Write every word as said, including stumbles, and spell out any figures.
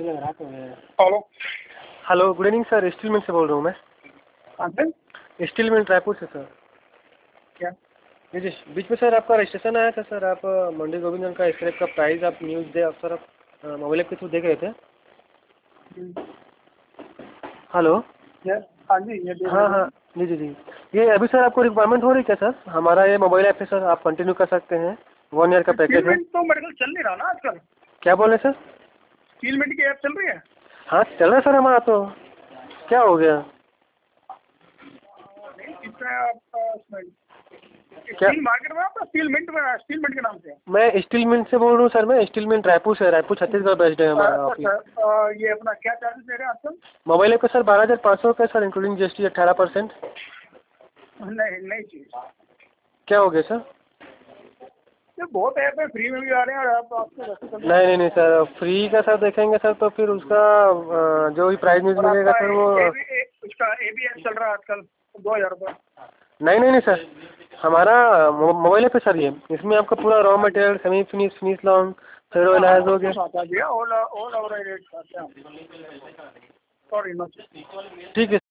Hello. Hello, good evening sir, steel mill से बोल रहा हूँ मैं। कहाँ से? स्टील मिल रायपुर से सर। क्या? जी जी, बीच में सर आपका रजिस्ट्रेशन आया था सर, आप मंडी गोविंदगंज का स्क्रैप का प्राइस आप न्यूज़ दे आप सर आप मोबाइल ऐप के थ्रू देख रहे थे। हेलो। यस, हाँ जी, ये देख हाँ रहे हाँ, हैं। जी जी जी, ये अभी सर आपको रिक्वायरमेंट हो रही है क्या सर? हमारा ये मोबाइल ऐप है सर, आप कंटिन्यू कर सकते हैं, वन ईयर का स्टील पैकेज है। मिंट तो मेरे को चल नहीं रहा ना आजकल। क्या बोले सर? स्टील मिंट की ऐप चल रही है? हाँ चल रहा है सर हमारा, तो क्या हो गया? नहीं, कितना है आपका उसमें? क्या? स्टील मार्केट में आपका स्टील मिंट में, स्टील मिंट के नाम से? मैं स्टील मिंट से बोल रहा हूँ सर, मैं स्टील मिंट रायपुर से, रायपुर छत्तीसगढ़ बेस्ड है हमारा ऑफिस। अच्छा, ये अपना क्या चार्जेस दे रहे हैं आजकल? मोबाइल ऐप का सर बारह हज़ार पाँच सौ रुपये sir, including G S T अठारह परसेंट। नहीं नहीं चाहिए। क्या हो गया सर? ये बहुत ऐप है, फ्री में भी आ रहे हैं और आप आपको वैसे करना नहीं नहीं है। नहीं सर, फ्री का सर देखेंगे सर तो फिर उसका अ, जो भी प्राइस न्यूज़ और मिलेगा आपका सर वो। ए बी ए, उसका ए बी एस चल रहा है आजकल दो हज़ार रुपये। नहीं नहीं नहीं सर, हमारा मो- मोबाइल ऐप है सर ये, इसमें आपका पूरा रॉ हाँ जी, material, semi finish, finish long, ferro हाँ हाँ, इलाज हो सब गया। कुछ आता है भैया, ऑल ऑल ओवर रेट आता है। Sorry no. ठीक है।